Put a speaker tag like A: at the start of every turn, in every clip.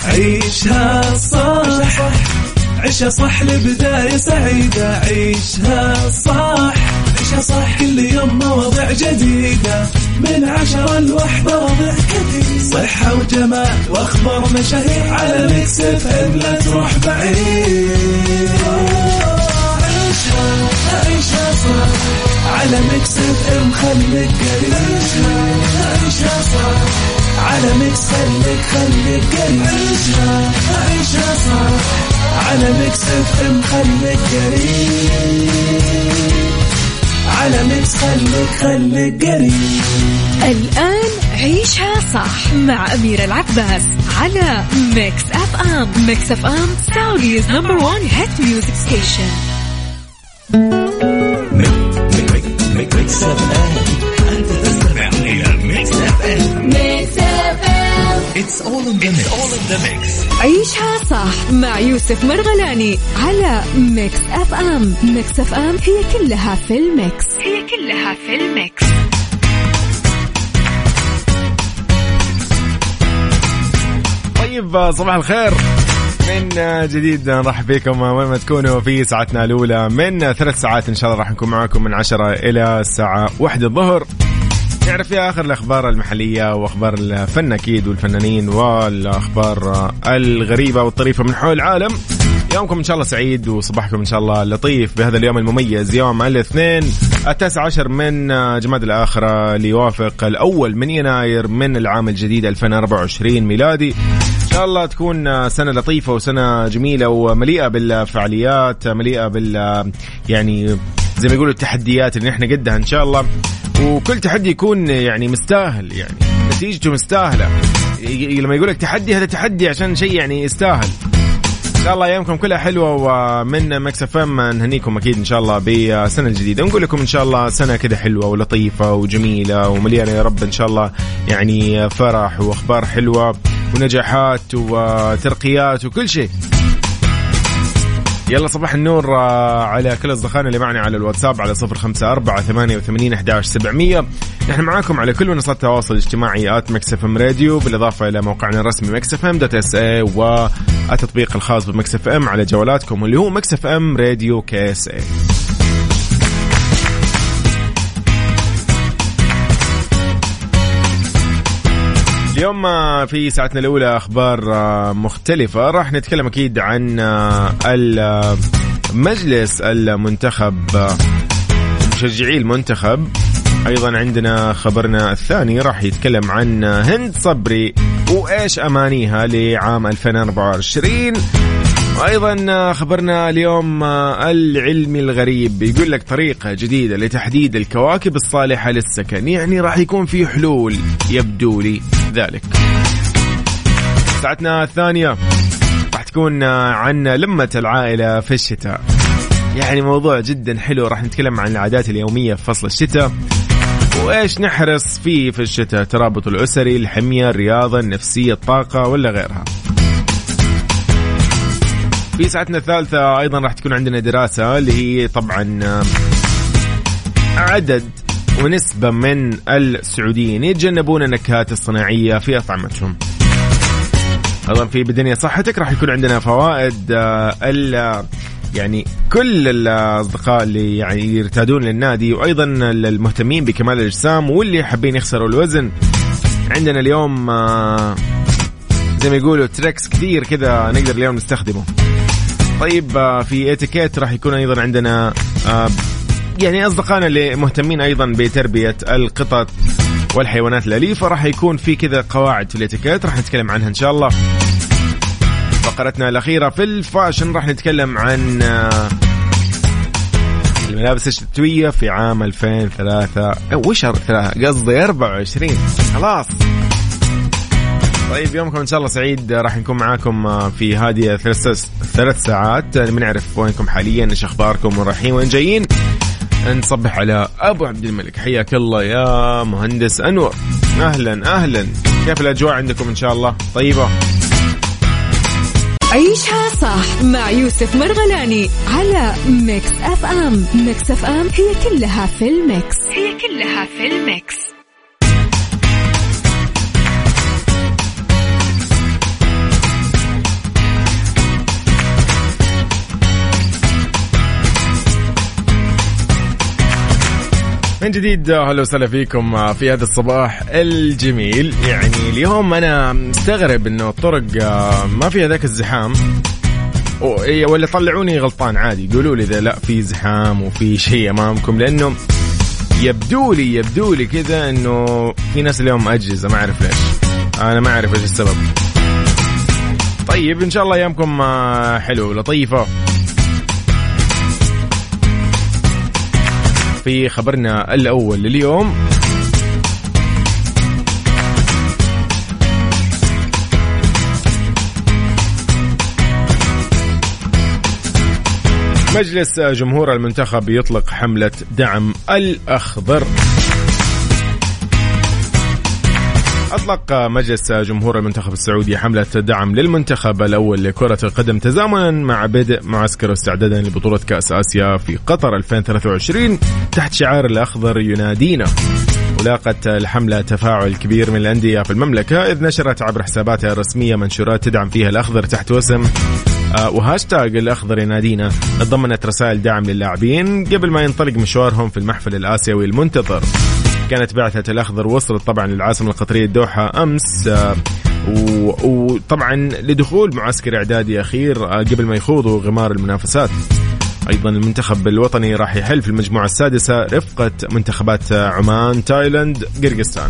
A: عيشها صح عيشها صح لبداية سعيدة. عيشها صح عيشها صح كل يوم مواضيع جديدة من 10 ل1 مواضيع كثير صحة وجمال واخبار مشاهير على ميكس اف ام لا تروح بعيد. عيشها صح على ميكس اف ام خليك قريب. عيشها صح على ميكس خليك قريب. عيشها صح على ميكس اف ام خليك قريب. على ميكس خليك قريب.
B: الآن عيشها صح مع أميرة العباس على ميكس اف ام. ميكس اف ام سعوديز نمبر 1 هيت ميوزك ستيشن.
A: ميكس اف ام أنت تستمع إلى ميكس اف ام.
B: ميكس اف ام
A: It's all in the mix.
B: عيشها صح مع يوسف مرغلاني على ميكس اف ام. ميكس اف ام هي كلها في الميكس.
C: طيب صباح الخير من جديد، نرحب بكم وين ما تكونوا في ساعتنا الأولى من 3 ساعات إن شاء الله راح نكون معاكم من 10 إلى الساعة 1 الظهر. نعرف فيها آخر الأخبار المحلية وأخبار الفن أكيد والفنانين والأخبار الغريبة والطريفة من حول العالم. يومكم إن شاء الله سعيد وصباحكم إن شاء الله لطيف بهذا اليوم المميز، يوم الاثنين 19 من جماد الآخرة ليوافق 1 من يناير من العام الجديد 2024 ميلادي. إن شاء الله تكون سنة لطيفة وسنة جميلة ومليئة بالفعاليات، مليئة يعني زي ما يقولوا التحديات اللي نحن قدها إن شاء الله، وكل تحدي يكون يعني مستاهل، يعني نتيجته مستاهلة. لما يقولك تحدي هذا تحدي عشان شيء يعني يستاهل. إن شاء الله أيامكم كلها حلوة، ومن ميكس اف ام نهنيكم أكيد إن شاء الله بسنة جديدة، ونقول لكم إن شاء الله سنة كده حلوة ولطيفة وجميلة ومليانة يا رب إن شاء الله، يعني فرح وأخبار حلوة ونجاحات وترقيات وكل شيء. يلا صباح النور على كل أصدقائنا اللي معنا على الواتساب على 0548811700. نحن معاكم على كل منصات التواصل الاجتماعي @مكسفم راديو، بالإضافة إلى موقعنا الرسمي مكسفم.sa والتطبيق الخاص بمكسفم على جوالاتكم اللي هو مكسفم راديو KSA. اليوم في ساعتنا الأولى أخبار مختلفة. راح نتكلم أكيد عن المجلس المنتخب ومشجعي المنتخب. أيضا عندنا خبرنا الثاني راح يتكلم عن هند صبري وإيش أمانيها لعام 2024. وأيضا خبرنا اليوم العلمي الغريب يقول لك طريقة جديدة لتحديد الكواكب الصالحة للسكن، يعني راح يكون في حلول يبدو لي ذلك. ساعتنا الثانية راح تكون عن لمة العائلة في الشتاء، يعني موضوع جدا حلو. راح نتكلم عن العادات اليومية في فصل الشتاء وإيش نحرص فيه في الشتاء، الترابط الأسري، الحمية، الرياضة، النفسية، الطاقة ولا غيرها. في ساعتنا الثالثة أيضا راح تكون عندنا دراسة اللي هي طبعا عدد ونسبة من السعوديين يتجنبون النكهات الصناعية في أطعمتهم. أيضا في بدنيا صحتك راح يكون عندنا فوائد يعني كل الأصدقاء اللي يعني يرتادون للنادي، وأيضا المهتمين بكمال الأجسام واللي حابين يخسروا الوزن. عندنا اليوم زي ما يقولوا تريكس كثير كذا نقدر اليوم نستخدمه. طيب في اتيكيت راح يكون أيضا عندنا يعني أصدقائنا اللي مهتمين أيضا بتربية القطط والحيوانات الأليفة، راح يكون في كذا قواعد في الاتيكيت راح نتكلم عنها إن شاء الله. فقرتنا الأخيرة في الفاشن راح نتكلم عن الملابس الشتوية في عام 2003 وشهر 3 قصدي 24 خلاص. طيب يومكم إن شاء الله سعيد. راح نكون معاكم في هذه 3 ساعات بنعرف وينكم حاليا، إيش أخباركم ورايحين وين جايين. نصبح على أبو عبد الملك، حياك الله يا مهندس أنور. أهلا كيف الأجواء عندكم إن شاء الله طيبة؟
B: عيشها صح مع يوسف مرغلاني على ميكس اف ام. ميكس اف ام هي كلها في الميكس.
C: من جديد هلا وسهلا فيكم في هذا الصباح الجميل. يعني اليوم أنا مستغرب إنه الطرق ما فيها ذاك الزحام، ولا طلعوني غلطان عادي، قولوا لي إذا لا في زحام وفي شيء أمامكم، لأنه يبدو لي كذا إنه في ناس اليوم أجهزة، ما أعرف ليش، أنا ما أعرف إيش السبب. طيب إن شاء الله أيامكم حلو لطيفة. في خبرنا الأول لليوم مجلس جمهور المنتخب يطلق حملة دعم الأخضر. أطلق مجلس جمهور المنتخب السعودي حملة دعم للمنتخب الأول لكرة القدم تزامنا مع بدء معسكر استعدادا لبطولة كأس آسيا في قطر 2023 تحت شعار الأخضر ينادينا. ولاقت الحملة تفاعل كبير من الأندية في المملكة، إذ نشرت عبر حساباتها الرسمية منشورات تدعم فيها الأخضر تحت وسم وهاشتاج الأخضر ينادينا. تضمنت رسائل دعم للاعبين قبل ما ينطلق مشوارهم في المحفل الآسيوي المنتظر. كانت بعثة الأخضر وصلت طبعا للعاصمة القطرية الدوحة أمس، وطبعا لدخول معسكر إعدادي أخير قبل ما يخوضوا غمار المنافسات. أيضا المنتخب الوطني راح يحل في المجموعة السادسة رفقة منتخبات عمان، تايلاند، قرقستان.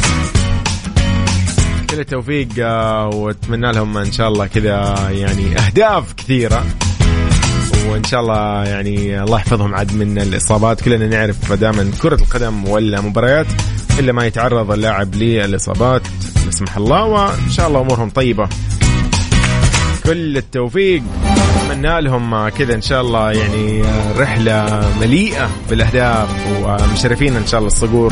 C: كل التوفيق واتمنى لهم إن شاء الله كذا يعني أهداف كثيرة، وإن شاء الله يعني الله يحفظهم عاد من الإصابات. كلنا نعرف دائما كرة القدم ولا مباريات إلا ما يتعرض اللاعب للإصابات لا سمح الله، وإن شاء الله أمورهم طيبة. كل التوفيق، أتمنى لهم كذا إن شاء الله يعني رحلة مليئة بالأهداف، ومشرفين إن شاء الله الصقور.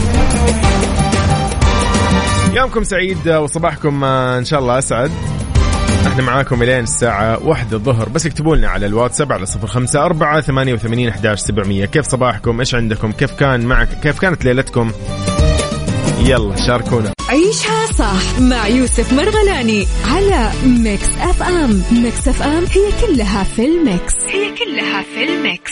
C: يومكم سعيد وصباحكم إن شاء الله أسعد. احنا معاكم الين الساعة 1 الظهر، بس اكتبوا لنا على الواتساب على 0548811700. كيف صباحكم؟ ايش عندكم؟ كيف كان معك؟ كيف كانت ليلتكم؟ يلا شاركونا.
B: عيشها صح مع يوسف مرغلاني على ميكس اف ام. ميكس اف ام هي كلها في الميكس، هي كلها في الميكس.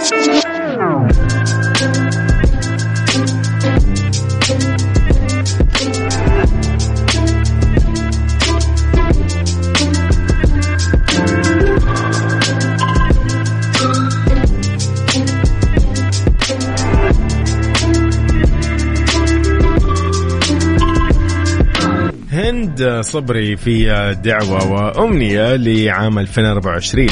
C: هند صبري في دعوة وأمنية لعام 2024.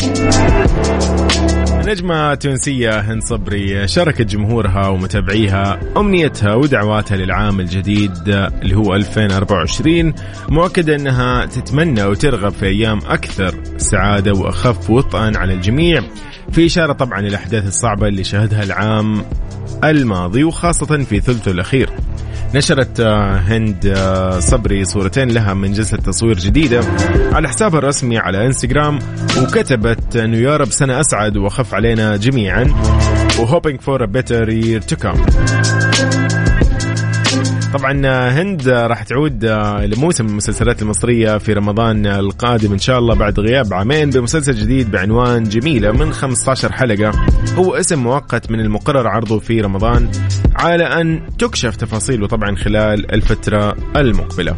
C: نجمة تونسية هند صبري شاركت جمهورها ومتابعيها أمنيتها ودعواتها للعام الجديد اللي هو 2024، مؤكدة أنها تتمنى وترغب في أيام أكثر سعادة وأخف وطئا على الجميع، في إشارة طبعا للأحداث الصعبة اللي شهدها العام الماضي وخاصة في ثلثه الأخير. نشرت هند صبري صورتين لها من جلسة تصوير جديدة على حسابها الرسمي على انستغرام، وكتبت انه يا رب سنة اسعد واخف علينا جميعا و hoping for a better year to come. طبعا هند راح تعود لموسم المسلسلات المصرية في رمضان القادم إن شاء الله بعد غياب عامين بمسلسل جديد بعنوان جميلة من 15 حلقة. هو اسم مؤقت من المقرر عرضه في رمضان، على أن تكشف تفاصيله طبعا خلال الفترة المقبلة.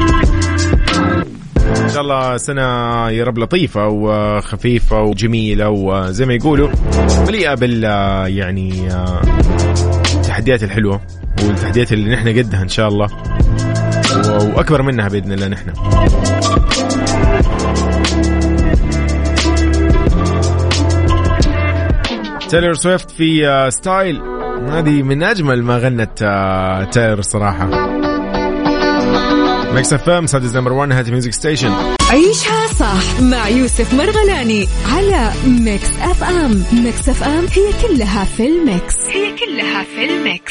C: إن شاء الله سنة يا رب لطيفة وخفيفة وجميلة، وزي ما يقولوا مليئة بال يعني التحديات الحلوة والتحديات اللي نحن قدها إن شاء الله، وأكبر منها بإذن الله نحن. تايلور سويفت في ستايل، هذه من أجمل ما غنت تايلور صراحة. ميكس اف ام سادس نمبر 1 هات ميوزك ستيشن.
B: عيشها صح مع يوسف مرغلاني على ميكس اف ام. ميكس اف ام هي كلها في الميكس، هي كلها في الميكس.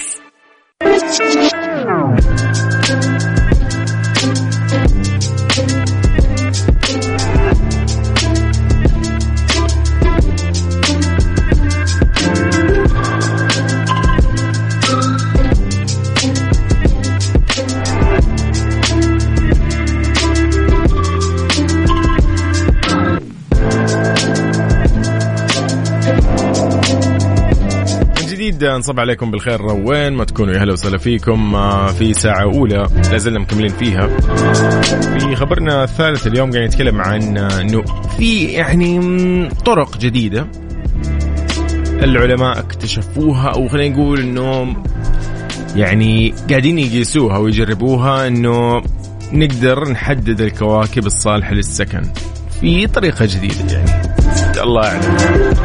C: جديد نصب عليكم بالخير وين ما تكونوا. يا هلا وسهلا فيكم في ساعة أولى لازلنا مكملين فيها. في خبرنا الثالث اليوم قاعد نتكلم عن أنه في يعني طرق جديدة العلماء اكتشفوها، أو خلينا نقول أنه يعني قاعدين يقيسوها ويجربوها، أنه نقدر نحدد الكواكب الصالحة للسكن في طريقة جديدة. يعني الله أعلم.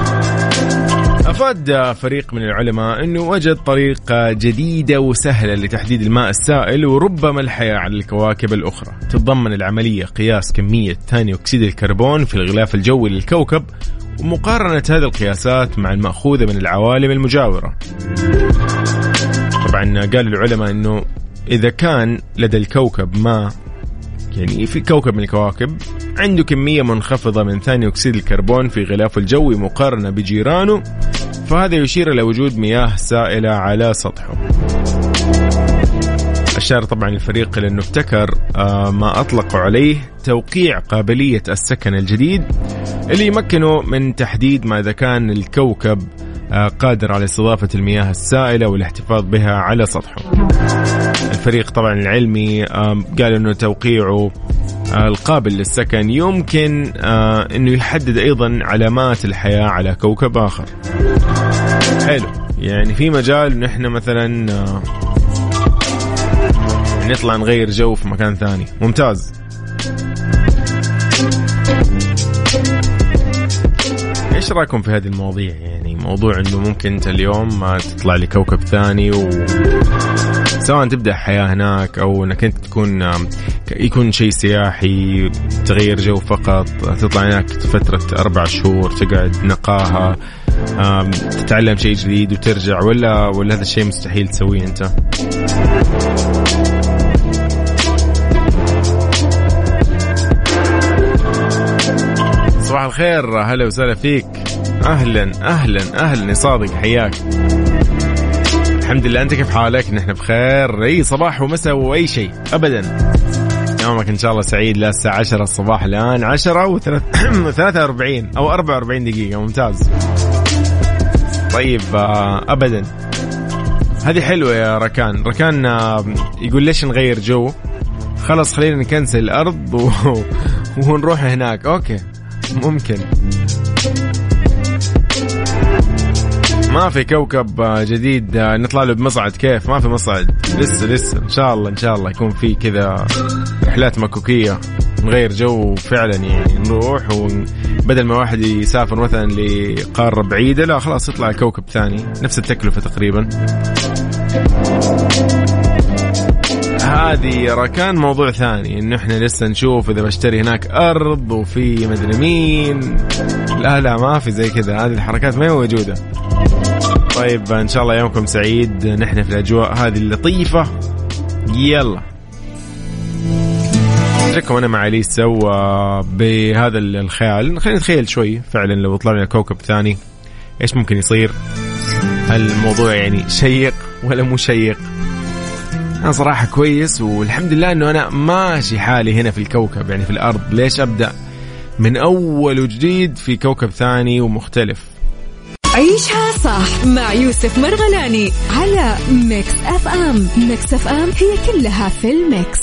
C: أفاد فريق من العلماء أنه وجد طريقة جديدة وسهلة لتحديد الماء السائل وربما الحياة على الكواكب الأخرى. تتضمن العملية قياس كمية ثاني أكسيد الكربون في الغلاف الجوي للكوكب ومقارنة هذه القياسات مع المأخوذة من العوالم المجاورة. طبعا قال العلماء أنه إذا كان لدى الكوكب ما يعني في كوكب من الكواكب عنده كمية منخفضة من ثاني أكسيد الكربون في غلافه الجوي مقارنة بجيرانه، فهذا يشير إلى وجود مياه سائلة على سطحه. أشار طبعا الفريق لأنه ابتكر ما أطلقوا عليه توقيع قابلية السكن الجديد اللي يمكنه من تحديد ما إذا كان الكوكب قادر على استضافة المياه السائلة والاحتفاظ بها على سطحه. الفريق طبعا العلمي قال أنه توقيعه القابل للسكن يمكن أنه يحدد أيضا علامات الحياة على كوكب آخر. حلو، يعني في مجال نحن مثلا نطلع نغير جو في مكان ثاني. ممتاز. إيش رأيكم في هذه المواضيع؟ يعني موضوع أنه ممكن أنت اليوم تطلع لكوكب ثاني سواء تبدأ حياة هناك أو أنك أنت يكون شيء سياحي تغير جو فقط، تطلع هناك فترة 4 شهور تقعد نقاهة تتعلم شيء جديد وترجع، ولا هذا الشيء مستحيل تسويه أنت؟ صباح الخير، هلا وسهلا فيك. أهلا أهلا أهلا يا صادق، حياك. الحمد لله، أنت كيف حالك؟ نحن بخير. أي صباح ومساء وأي شيء أبدا. يومك إن شاء الله سعيد. لا الساعة 10 الصباح الآن 10:43 أو 44 دقيقة. ممتاز. طيب أبدا، هذه حلوة يا ركان. يقول ليش نغير جو؟ خلاص خلينا نكنسل الأرض ونروح هناك. أوكي ممكن. ما في كوكب جديد نطلع له بمصعد؟ كيف ما في مصعد؟ لسه إن شاء الله يكون في كذا رحلات مكوكية نغير جو فعلا. يعني نروح بدل ما واحد يسافر مثلا لقارة بعيدة، لا خلاص يطلع لكوكب ثاني نفس التكلفة تقريبا. هذه ركان موضوع ثاني، إنه إحنا لسه نشوف إذا بشتري هناك أرض وفي مدري مين. لا ما في زي كذا، هذه الحركات ما هي موجودة. طيب إن شاء الله يومكم سعيد. نحن في الأجواء هذه اللطيفة. يلا أترككم أنا مع ليسا بهذا الخيال. خلينا نتخيل شوي فعلا لو طلعنا كوكب ثاني إيش ممكن يصير. هل الموضوع يعني شيق ولا مو شيق؟ أنا صراحة كويس والحمد لله أنه أنا ماشي حالي هنا في الكوكب، يعني في الأرض. ليش أبدأ من أول وجديد في كوكب ثاني ومختلف؟
B: عيشها صح مع يوسف مرغلاني على ميكس اف ام. ميكس اف ام هي كلها في الميكس.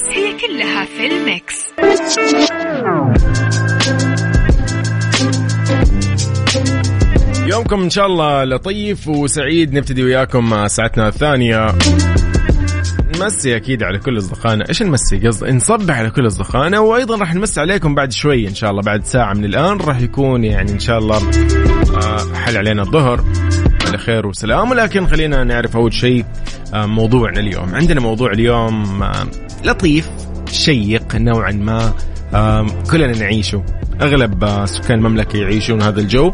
C: يومكم إن شاء الله لطيف وسعيد. نبتدي وياكم ساعتنا الثانية. نمسي أكيد على كل أصدقائنا. إيش نمسي؟ قصد نصبح على كل أصدقائنا، وأيضا راح نمسي عليكم بعد شوي إن شاء الله. بعد ساعة من الآن راح يكون يعني إن شاء الله حل علينا الظهر على خير وسلام. ولكن خلينا نعرف أول شيء موضوعنا اليوم. عندنا موضوع اليوم لطيف شيق نوعا ما، كلنا نعيشه. أغلب سكان المملكة يعيشون هذا الجو.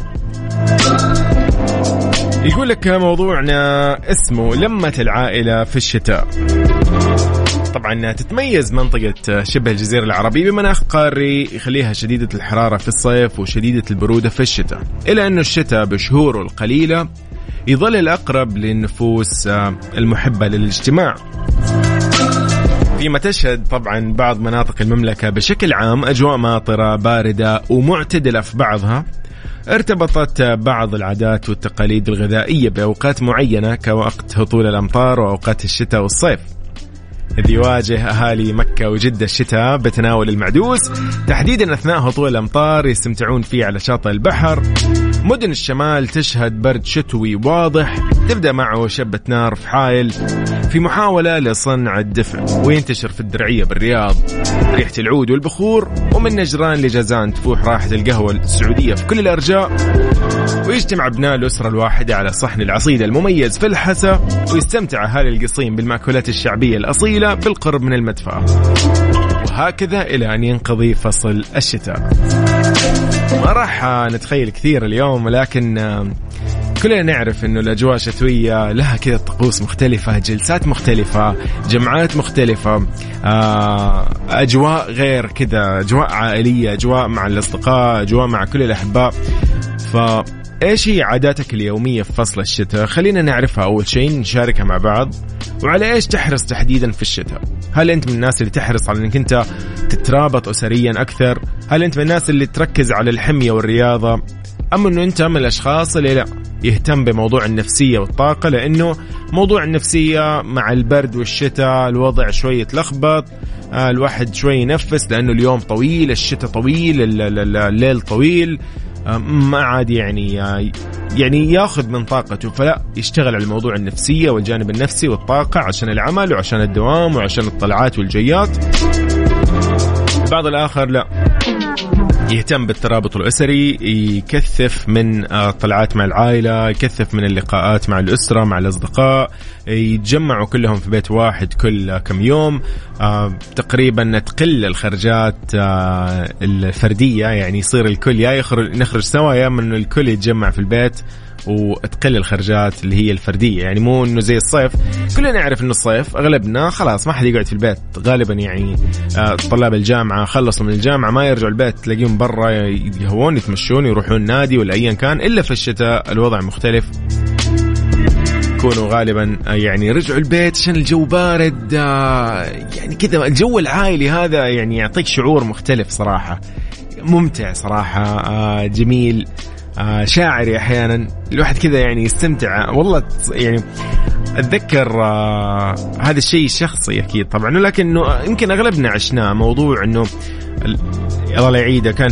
C: يقول لك موضوعنا اسمه لمة العائلة في الشتاء. طبعا تتميز منطقة شبه الجزيرة العربية بمناخ قاري يخليها شديدة الحرارة في الصيف وشديدة البرودة في الشتاء، إلا أنه الشتاء بشهوره القليلة يظل الأقرب للنفوس المحبة للاجتماع. فيما تشهد طبعا بعض مناطق المملكة بشكل عام أجواء ماطرة باردة ومعتدلة في بعضها. ارتبطت بعض العادات والتقاليد الغذائية بأوقات معينة كوقت هطول الأمطار وأوقات الشتاء والصيف، إذ يواجه أهالي مكة وجدة الشتاء بتناول المعدوس تحديدا أثناء هطول الأمطار يستمتعون فيه على شاطئ البحر. مدن الشمال تشهد برد شتوي واضح تبدأ معه شبة نار في حائل في محاولة لصنع الدفء، وينتشر في الدرعية بالرياض ريحة العود والبخور، ومن نجران لجازان تفوح راحة القهوة السعودية في كل الأرجاء. ويجتمع أبناء الأسرة الواحدة على صحن العصيدة المميز في الحسا، ويستمتع أهالي القصيم بالمأكولات الشعبية الأصيلة بالقرب من المدفأة، وهكذا إلى أن ينقضي فصل الشتاء. ما راح نتخيل كثير اليوم، ولكن كلنا نعرف أنه الأجواء شتوية لها كذا طقوس مختلفة، جلسات مختلفة، جمعات مختلفة، أجواء غير كذا، أجواء عائلية، أجواء مع الأصدقاء، أجواء مع كل الأحباء. فإيش هي عاداتك اليومية في فصل الشتاء؟ خلينا نعرفها أول شيء، نشاركها مع بعض. وعلى إيش تحرص تحديدا في الشتاء؟ هل أنت من الناس اللي تحرص على أنك أنت تترابط أسريا أكثر؟ هل أنت من الناس اللي تركز على الحمية والرياضة؟ أما أنه أنت من الأشخاص اللي لا يهتم بموضوع النفسية والطاقة؟ لأنه موضوع النفسية مع البرد والشتاء الوضع شوية يتلخبط، الواحد شوي ينفس لأنه اليوم طويل، الشتاء طويل، الليل طويل، ما عاد يعني ياخذ من طاقته، فلا يشتغل على الموضوع النفسية والجانب النفسي والطاقة عشان العمل وعشان الدوام وعشان الطلعات والجيات. البعض الآخر لا يهتم بالترابط الأسري، يكثف من طلعات مع العائلة، يكثف من اللقاءات مع الأسرة مع الأصدقاء، يتجمعوا كلهم في بيت واحد كل كم يوم، تقريبا تقل الخرجات الفردية، يعني يصير الكل يا نخرج سوا يا من الكل يتجمع في البيت، وتقل الخرجات اللي هي الفردية. يعني مو انه زي الصيف، كلنا نعرف انه الصيف اغلبنا خلاص ما حد يقعد في البيت غالبا، يعني طلاب الجامعة خلصوا من الجامعة ما يرجعوا البيت، تلاقيهم برا يهوون يتمشون يروحون نادي ولا ايا كان. الا في الشتاء الوضع مختلف، يكونوا غالبا يعني رجعوا البيت عشان الجو بارد، يعني كذا الجو العائلي هذا يعني يعطيك شعور مختلف صراحة، ممتع صراحة، جميل، شاعري أحيانا الواحد كذا يعني يستمتع والله. يعني أتذكر هذا الشيء الشخصي أكيد طبعا، ولكن يمكن أغلبنا عشناه، موضوع أنه الله يعيده كان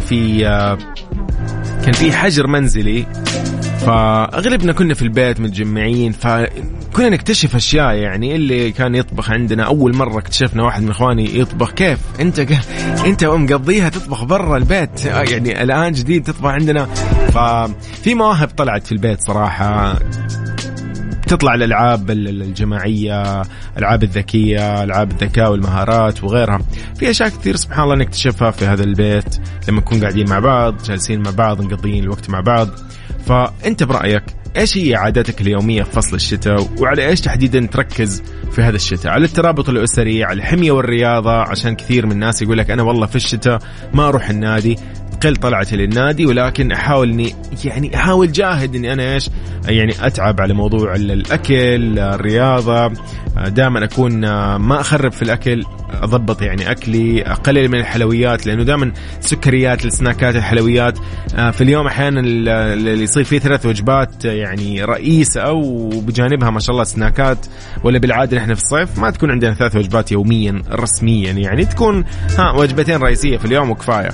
C: في حجر منزلي، فأغلبنا كنا في البيت متجمعين، فكنا نكتشف أشياء. يعني اللي كان يطبخ عندنا أول مرة اكتشفنا واحد من إخواني يطبخ، كيف أنت مقضيها تطبخ برا البيت، يعني الآن جديد تطبخ عندنا. ففي مواهب طلعت في البيت صراحة، تطلع الألعاب الجماعية، ألعاب الذكية، ألعاب الذكاء والمهارات وغيرها. في أشياء كثير سبحان الله نكتشفها في هذا البيت لما نكون قاعدين مع بعض، جالسين مع بعض، نقضين الوقت مع بعض. فأنت برأيك إيش هي عاداتك اليومية في فصل الشتاء، وعلى إيش تحديدا تركز في هذا الشتاء؟ على الترابط الأسري، على الحمية والرياضة، عشان كثير من الناس يقول لك أنا والله في الشتاء ما أروح النادي، قل طلعتي للنادي، ولكن أحاول جاهد إني أنا إيش يعني أتعب على موضوع الأكل، الرياضة، دائما أكون ما أخرب في الأكل، أضبط يعني أكلي، أقلل من الحلويات، لأنه دائما سكريات، السناكات، الحلويات في اليوم أحيانا اللي يصير فيه 3 وجبات يعني رئيسة، أو بجانبها ما شاء الله سناكات، ولا بالعادة نحن في الصيف ما تكون عندنا 3 وجبات يوميا رسميا، يعني تكون وجبتين رئيسية في اليوم وكفاية.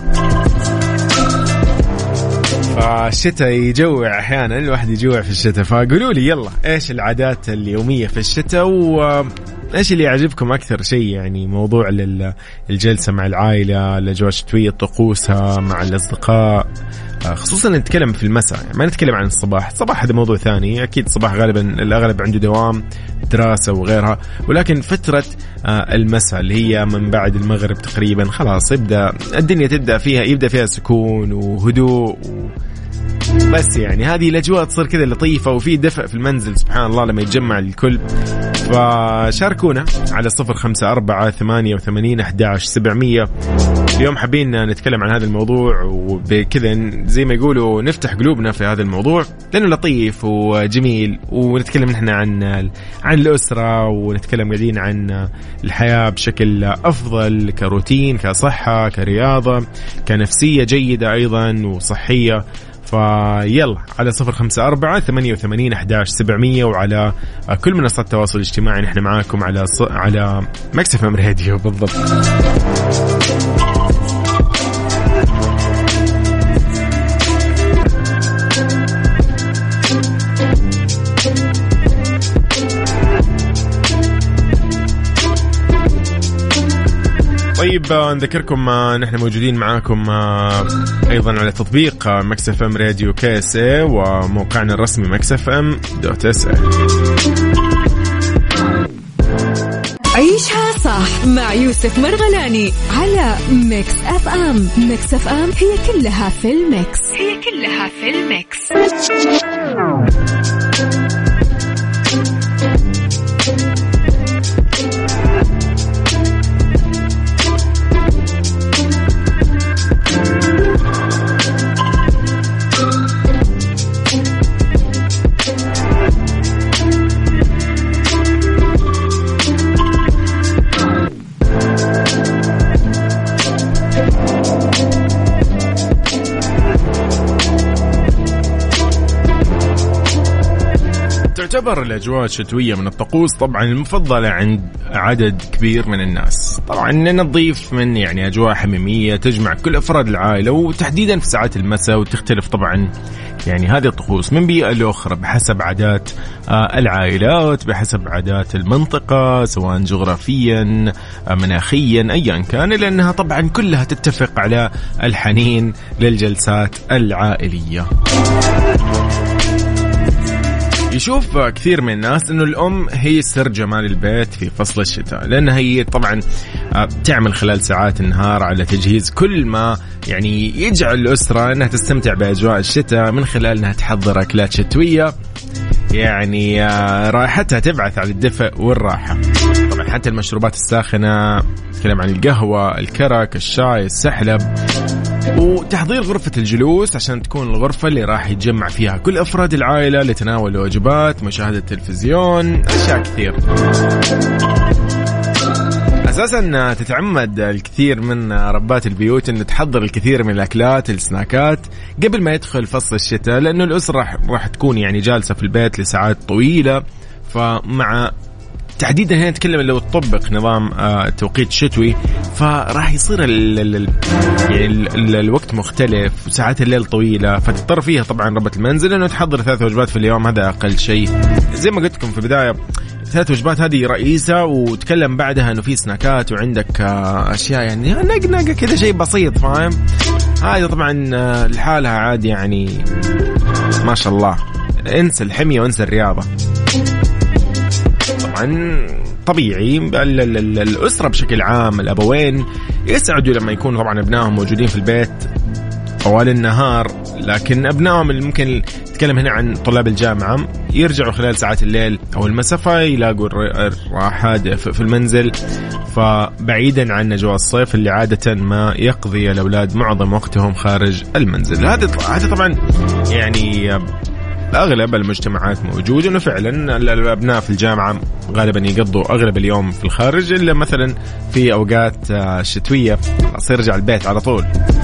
C: فالشتاء يجوع أحيانا، الواحد يجوع في الشتاء. فقولوا لي يلا إيش العادات اليومية في الشتاء، وإيش اللي يعجبكم أكثر شيء؟ يعني موضوع الجلسة مع العائلة، الأجواء الشتوية، طقوسها مع الأصدقاء، خصوصا نتكلم في المساء، يعني ما نتكلم عن الصباح. الصباح هذا موضوع ثاني، أكيد الصباح غالبا الأغلب عنده دوام، دراسة وغيرها، ولكن فترة المساء اللي هي من بعد المغرب تقريبا خلاص يبدأ الدنيا يبدأ فيها سكون وهدوء بس يعني هذه الأجواء تصير كذا لطيفة، وفي دفء في المنزل سبحان الله لما يتجمع الكل. فشاركونا على 0548811700 اليوم حابين نتكلم عن هذا الموضوع، وبكذا زي ما يقولوا نفتح قلوبنا في هذا الموضوع لأنه لطيف وجميل، ونتكلم نحن عن الأسرة، ونتكلم قاعدين عن الحياة بشكل أفضل كروتين، كصحة، كرياضة، كنفسية جيدة أيضا وصحية. فيلا على 0548811700 وعلى كل منصات التواصل الاجتماعي نحن معاكم على ميكس اف ام راديو بالضبط. طيب نذكركم نحن موجودين معاكم أيضا على تطبيق ميكس اف ام راديو KSA وموقعنا الرسمي mixfm.sa.
B: عيشها صح مع يوسف مرغلاني على ميكس اف ام. ميكس اف ام هي كلها في الميكس، هي كلها في الميكس.
C: تعتبر الأجواء الشتوية من الطقوس طبعا المفضلة عند عدد كبير من الناس. طبعا نضيف من يعني أجواء حميمية تجمع كل أفراد العائلة، وتحديدا في ساعات المساء، وتختلف طبعا يعني هذه الطقوس من بيئة لأخرى بحسب عادات العائلات، بحسب عادات المنطقة، سواء جغرافيا مناخيا أيا كان، لأنها طبعا كلها تتفق على الحنين للجلسات العائلية. يشوف كثير من الناس أنه الأم هي سر جمال البيت في فصل الشتاء، لأنها هي طبعا تعمل خلال ساعات النهار على تجهيز كل ما يعني يجعل الأسرة أنها تستمتع بأجواء الشتاء، من خلال أنها تحضر أكلات شتوية يعني رائحتها تبعث على الدفء والراحة. طبعا حتى المشروبات الساخنة، نتكلم عن القهوة، الكرك، الشاي، السحلب، وتحضير غرفة الجلوس عشان تكون الغرفة اللي راح يتجمع فيها كل أفراد العائلة لتناول وجبات، مشاهدة تلفزيون، أشياء كثير. أساسا تتعمد الكثير من ربات البيوت أن تحضر الكثير من الأكلات، السناكات قبل ما يدخل فصل الشتاء، لأنه الأسرة راح تكون يعني جالسة في البيت لساعات طويلة. فمع تحديدا هنا نتكلم لو تطبق نظام توقيت شتوي، فراح يصير الوقت مختلف، وساعات الليل طويلة، فتضطر فيها طبعا ربة المنزل انه تحضر 3 وجبات في اليوم. هذا اقل شيء، زي ما قلت لكم في البداية 3 وجبات هذه رئيسة، وتكلم بعدها انه في سناكات وعندك اشياء يعني نقنقة كذا، شيء بسيط، فاهم؟ هذا طبعا لحالها عادي يعني ما شاء الله. انسى الحمية وانسى الرياضة. طبعا طبيعي الأسرة بشكل عام، الأبوين يسعدوا لما يكون طبعا أبنائهم موجودين في البيت طوال النهار، لكن أبنائهم اللي ممكن نتكلم هنا عن طلاب الجامعة يرجعوا خلال ساعات الليل أو المسافة يلاقوا الراحة في المنزل، فبعيدا عن أجواء الصيف اللي عادة ما يقضي الأولاد معظم وقتهم خارج المنزل. هذا طبعا يعني أغلب المجتمعات موجود إنه فعلا الأبناء في الجامعة غالبا يقضوا أغلب اليوم في الخارج، إلا مثلا في أوقات شتوية يرجع البيت على طول.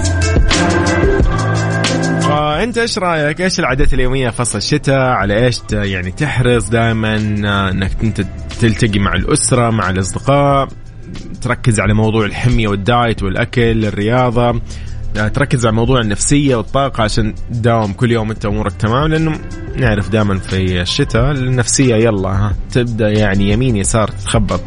C: فأنت إيش رأيك؟ إيش العادات اليومية فصل الشتاء؟ على إيش يعني تحرص دائما إنك أنت تلتقي مع الأسرة، مع الأصدقاء، تركز على موضوع الحمية والدايت والأكل، الرياضة، تركز على موضوع النفسية والطاقة عشان تداوم كل يوم انت امورك تمام، لانه نعرف دائما في الشتاء النفسية يلا تبدأ يعني يمين يسار تتخبط.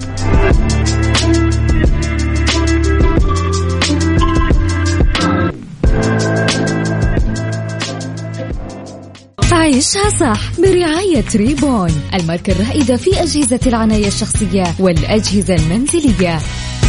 B: عيشها صح برعاية ريبون، الماركة الرائدة في أجهزة العناية الشخصية والأجهزة المنزلية.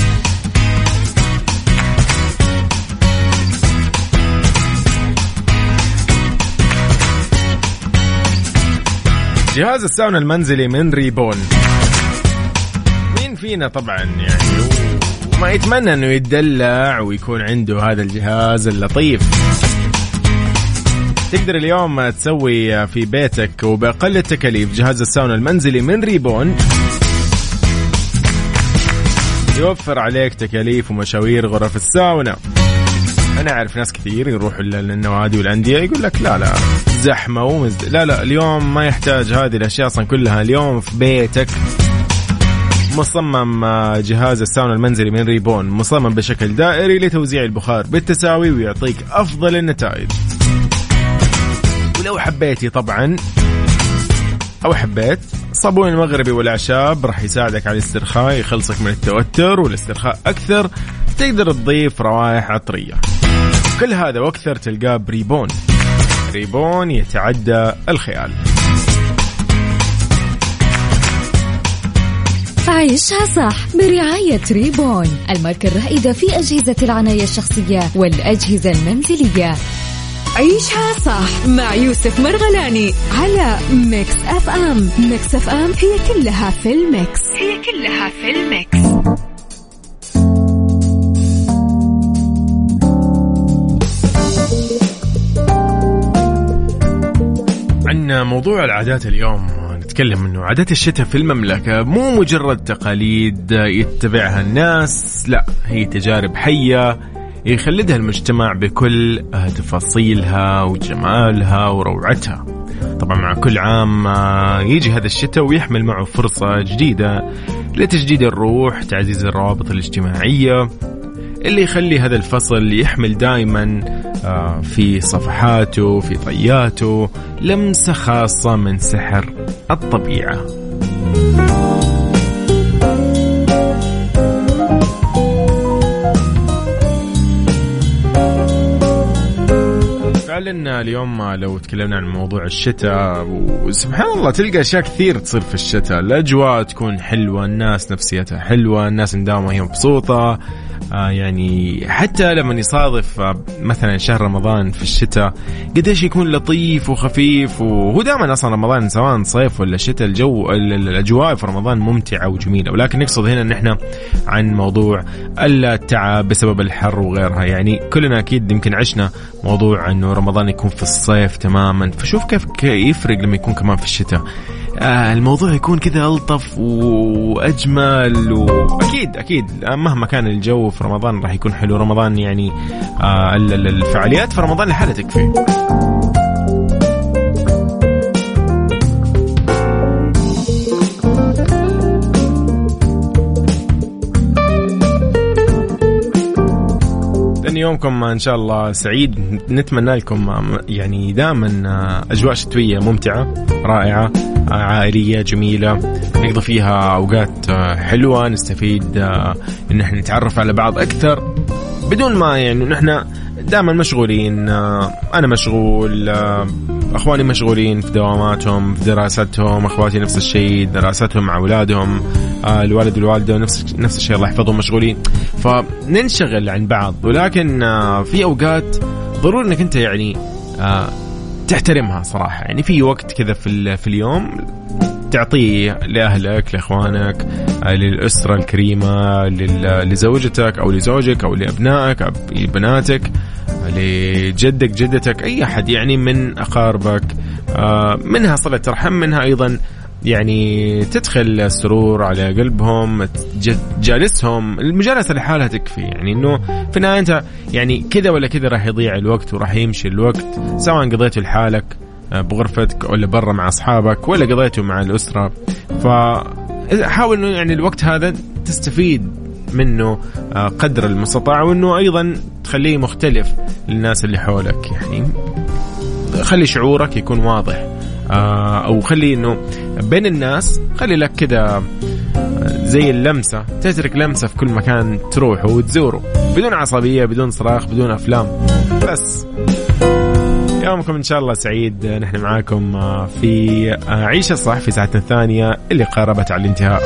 C: جهاز الساونا المنزلي من ريبون. مين فينا طبعا يعني ما يتمنى أنه يتدلع ويكون عنده هذا الجهاز اللطيف. تقدر اليوم تسوي في بيتك وبأقل التكاليف جهاز الساونا المنزلي من ريبون، يوفر عليك تكاليف ومشاوير غرف الساونا. أنا أعرف ناس كثير يروحوا للنوادي والأندية يقول لك لا زحمة لا اليوم ما يحتاج هذه الأشياء أصلا كلها. اليوم في بيتك مصمم جهاز الساونا المنزلي من ريبون، مصمم بشكل دائري لتوزيع البخار بالتساوي ويعطيك أفضل النتائج. ولو حبيتي طبعا أو حبيت صابون المغربي والأعشاب راح يساعدك على الاسترخاء، يخلصك من التوتر والاسترخاء أكثر. تقدر تضيف روائح عطرية. كل هذا وأكثر تلقاه بريبون. ريبون يتعدى الخيال.
B: عيشها صح برعاية ريبون، الماركة الرائدة في أجهزة العناية الشخصية والأجهزة المنزلية. عيشها صح مع يوسف مرغلاني على ميكس أف أم. ميكس أف أم هي كلها في الميكس،
C: عن موضوع العادات اليوم نتكلم انه عادات الشتاء في المملكة مو مجرد تقاليد يتبعها الناس، لا هي تجارب حية يخلدها المجتمع بكل تفاصيلها وجمالها وروعتها. طبعا مع كل عام يجي هذا الشتاء ويحمل معه فرصة جديدة لتجديد الروح، تعزيز الروابط الاجتماعية، اللي يخلي هذا الفصل يحمل دائما في صفحاته في طياته لمسة خاصة من سحر الطبيعة. فعلا اليوم لو تكلمنا عن موضوع الشتاء، وسبحان الله تلقى أشياء كثير تصير في الشتاء. الأجواء تكون حلوة، الناس نفسيتها حلوة، الناس مداومة هي مبسوطة. يعني حتى لما يصادف مثلا شهر رمضان في الشتاء قديش يكون لطيف وخفيف، وهو دائما أصلا رمضان سواء صيف ولا شتاء الأجواء في رمضان ممتعة وجميلة. ولكن نقصد هنا أن احنا عن موضوع التعب بسبب الحر وغيرها. يعني كلنا أكيد يمكن عشنا موضوع أنه رمضان يكون في الصيف تماما، فشوف كيف يفرق لما يكون كمان في الشتاء. الموضوع يكون كذا ألطف وأجمل. وأكيد مهما كان الجو في رمضان راح يكون حلو. رمضان يعني الفعاليات في رمضان لحالها تكفي. يومكم إن شاء الله سعيد. نتمنى لكم يعني دائما أجواء شتوية ممتعة رائعة عائلية جميلة، نقضي فيها أوقات حلوة، نستفيد إن احنا نتعرف على بعض أكثر بدون ما يعني نحن دائما مشغولين. أنا مشغول، أخواني مشغولين في دواماتهم في دراستهم، أخواتي نفس الشيء دراستهم مع أولادهم، الوالد والوالدة نفس الشيء الله يحفظهم مشغولين، فننشغل عن بعض. ولكن في أوقات ضروري أنك أنت يعني تحترمها صراحة. يعني في وقت كذا في اليوم تعطيه لأهلك، لإخوانك، للأسرة الكريمة، لزوجتك أو لزوجك أو لأبنائك أو بناتك، لجدك جدتك، أي أحد يعني من أقاربك. منها صلة رحم، منها أيضا يعني تدخل السرور على قلبهم، جالسهم. المجالسة لحالها تكفي. يعني إنه في النهاية أنت يعني كذا ولا كذا راح يضيع الوقت وراح يمشي الوقت، سواء قضيته لحالك بغرفتك ولا برا مع أصحابك ولا قضيته مع الأسرة. فحاول إنه يعني الوقت هذا تستفيد منه قدر المستطاع، وإنه أيضا تخليه مختلف للناس اللي حولك. يعني خلي شعورك يكون واضح، أو خلي إنه بين الناس خلي لك كده زي اللمسة، تترك لمسة في كل مكان تروح وتزوره، بدون عصبية، بدون صراخ، بدون أفلام. بس يومكم إن شاء الله سعيد. نحن معاكم في عيشة صح في ساعتنا الثانية اللي قاربت على الانتهاء.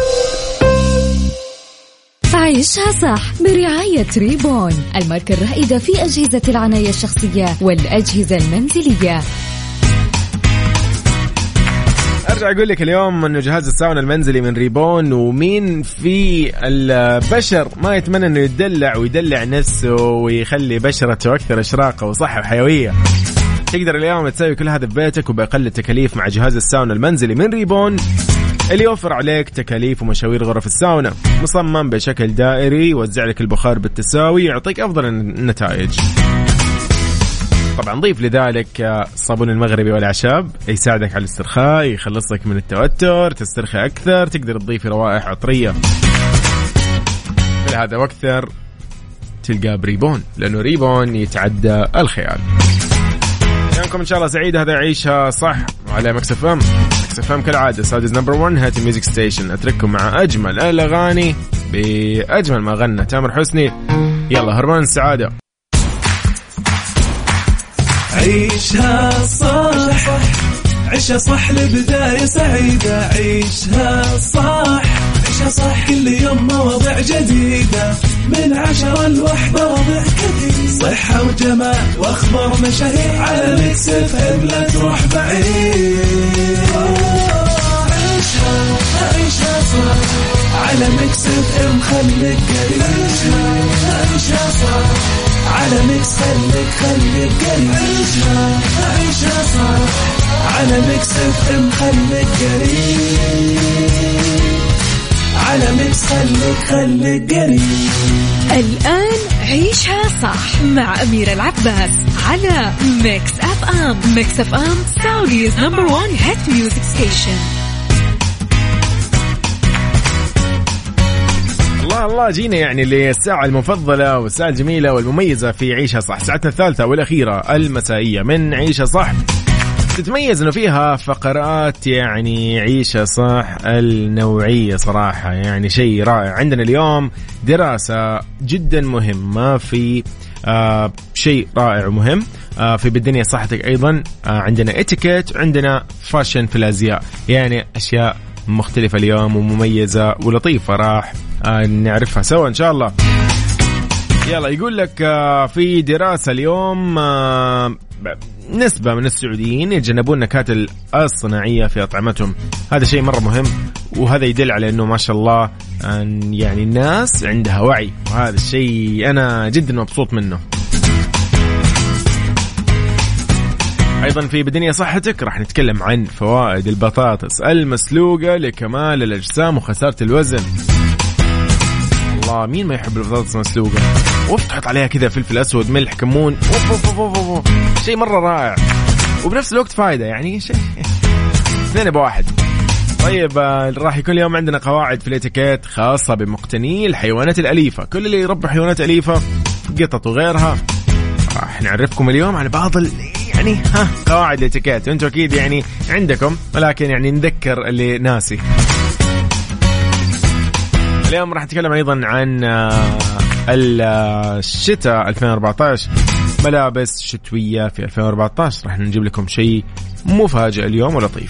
B: عيشها صح برعاية ريبون، الماركة الرائدة في أجهزة العناية الشخصية والأجهزة المنزلية.
C: أرجع أقول لك اليوم أنه جهاز الساونا المنزلي من ريبون، ومين في البشر ما يتمنى أنه يدلع ويدلع نفسه ويخلي بشرته أكثر إشراقة وصحة وحيوية. تقدر اليوم تسوي كل هذا في بيتك وبأقل التكاليف مع جهاز الساونا المنزلي من ريبون اللي يوفر عليك تكاليف ومشاوير غرف الساونا. مصمم بشكل دائري، يوزع لك البخار بالتساوي، يعطيك أفضل النتائج. طبعا ضيف لذلك الصابون المغربي والأعشاب يساعدك على الاسترخاء، يخلصك من التوتر، تسترخي أكثر. تقدر تضيف روائح عطرية. كل هذا وأكثر تلقاه بريبون، لأنه ريبون يتعدى الخيال. يومكم إن شاء الله سعيد. هذا عيشها صح على مكس اف ام. مكس اف ام كالعادة سعوديز نمبر 1 هاتي ميوزك ستيشن. أترككم مع أجمل الأغاني بأجمل ما غنى تامر حسني. يلا هربان السعادة.
A: عيشها صح، عيشها صح لبداية سعيدة. عيشها صح، عيشها صح كل يوم مواضيع جديدة من 10 ل1 مواضيع كثير. صحة وجمال واخبار مشاهير على ميكس اف ام، لا تروح بعيد. عيشها عيشها صح على ميكس اف ام، خليك قريب. عيشها صح على ميكس، خليك قريب. عيشها صح على ميكس اف ام، خليك قريب. على ميكس خليك قريب.
B: الآن عيشها صح مع أميرة العباس على ميكس اف ام. ميكس اف ام سعوديز نمبر 1 هات ميوزك ستيشن.
C: الله جينا يعني للساعة المفضلة والساعة الجميلة والمميزة في عيشها صح. ساعتنا الثالثة والأخيرة المسائية من عيشها صح تتميز إنه فيها فقرات يعني عيشها صح النوعية صراحة، يعني شيء رائع. عندنا اليوم دراسة جدا مهمة في شيء رائع ومهم في بالدنيا صحتك. أيضا عندنا اتيكيت، عندنا فاشن في الأزياء، يعني أشياء مختلفة اليوم ومميزة ولطيفة راح نعرفها سوا إن شاء الله. يلا يقول لك في دراسة اليوم نسبة من السعوديين يتجنبون النكهات الصناعية في أطعمتهم. هذا شيء مرة مهم، وهذا يدل على أنه ما شاء الله يعني الناس عندها وعي، وهذا الشيء أنا جدا مبسوط منه. أيضا في بدنيا صحتك راح نتكلم عن فوائد البطاطس المسلوقة لكمال الأجسام وخسارة الوزن. الله، مين ما يحب البطاطس المسلوقة؟ وتحط عليها كذا فلفل أسود، ملح، كمون، شيء مرة رائع وبنفس الوقت فايدة، يعني شيء 2 بواحد. طيب راح يكون اليوم عندنا قواعد في الاتيكيت خاصة بمقتني الحيوانات الأليفة. كل اللي يربوا حيوانات أليفة، قطط وغيرها، راح نعرفكم اليوم على بعض يعني قواعد الاتيكيت. انتوا اكيد يعني عندكم، ولكن يعني نذكر اللي ناسي. اليوم راح نتكلم ايضا عن الشتاء 2014، ملابس شتوية في 2014. راح نجيب لكم شيء مفاجئ اليوم ولطيف.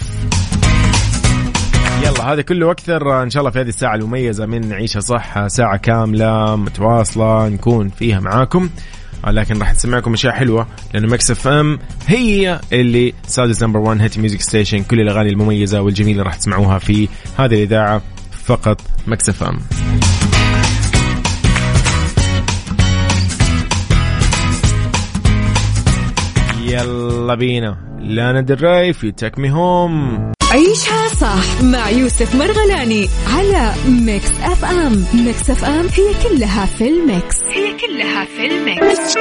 C: يلا هذا كله واكثر ان شاء الله في هذه الساعة المميزة من عيشها صح، ساعة كاملة متواصلة نكون فيها معاكم. لكن راح نسمعكم أشياء حلوة، لأنه ميكس اف ام هي اللي سادس نمبر 1 هيت ميوزك ستيشن. كل الأغاني المميزة والجميلة راح تسمعوها في هذه الإذاعة فقط ميكس اف ام. يلا بينا لانا ديل ري في تيك مي هوم.
B: عيشها صح مع يوسف مرغلاني على ميكس اف ام. ميكس اف ام هي كلها في الميكس، هي كلها في الميكس.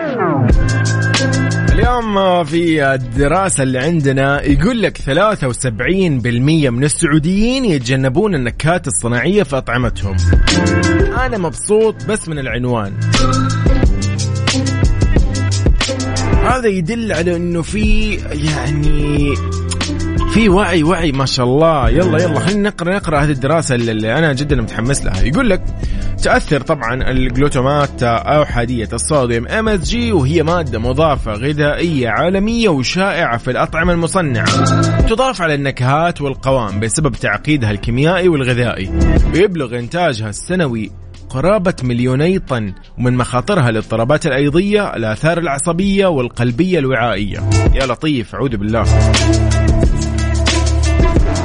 C: اليوم في الدراسة اللي عندنا يقول لك 73% من السعوديين يتجنبون النكهات الصناعية في أطعمتهم. أنا مبسوط بس من العنوان. هذا يدل على أنه في يعني في وعي ما شاء الله. يلا خلينا نقرأ هذه الدراسة اللي أنا جدا متحمس لها. يقول لك تأثر طبعا الجلوتامات أحادية الصوديوم MSG، وهي مادة مضافة غذائية عالمية وشائعة في الأطعمة المصنعة، تضاف على النكهات والقوام بسبب تعقيدها الكيميائي والغذائي. ويبلغ إنتاجها السنوي قرابة 2,000,000 طن، ومن مخاطرها الاضطرابات الأيضية، الآثار العصبية والقلبية الوعائية. يا لطيف، أعوذ بالله.